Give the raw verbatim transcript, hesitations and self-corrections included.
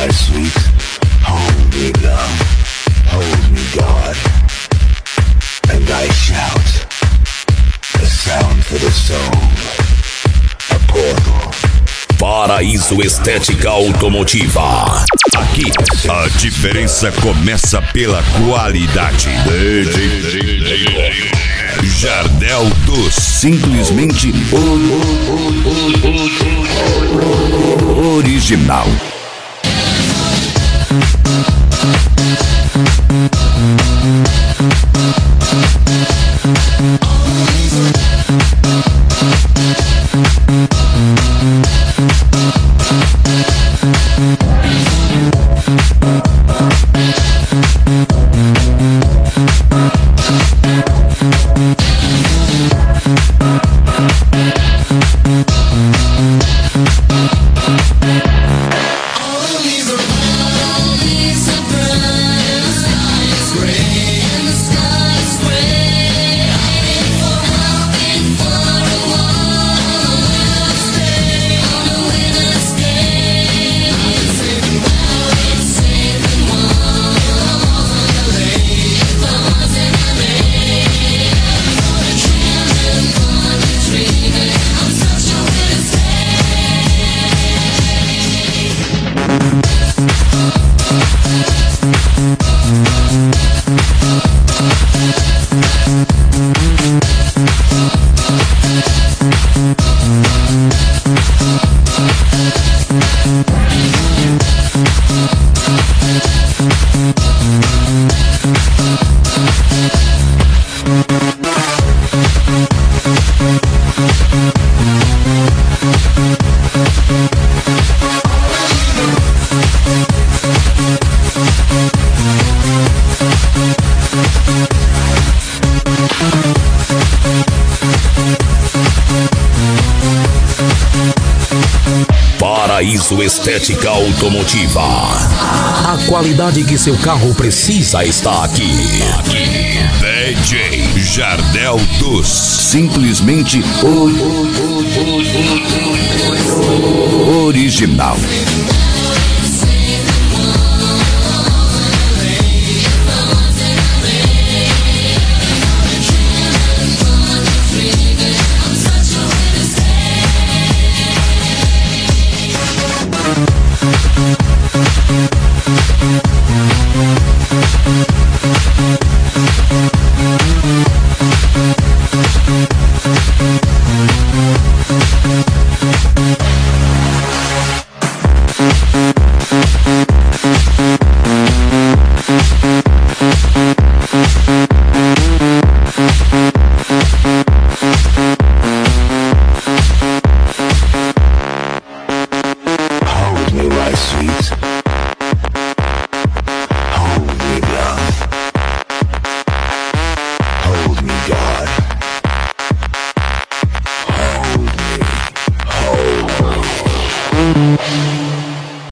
my sweet, hold me love, hold me God, and I shout, a sound for the soul, a portal. Paraíso Estética Automotiva. Aqui, a diferença começa pela qualidade. D J Jardel dos simplesmente original. Paraíso Estética Automotiva. A qualidade que seu carro precisa está aqui. Aqui. D J Jardel dos simplesmente original. Hold me, my sweet.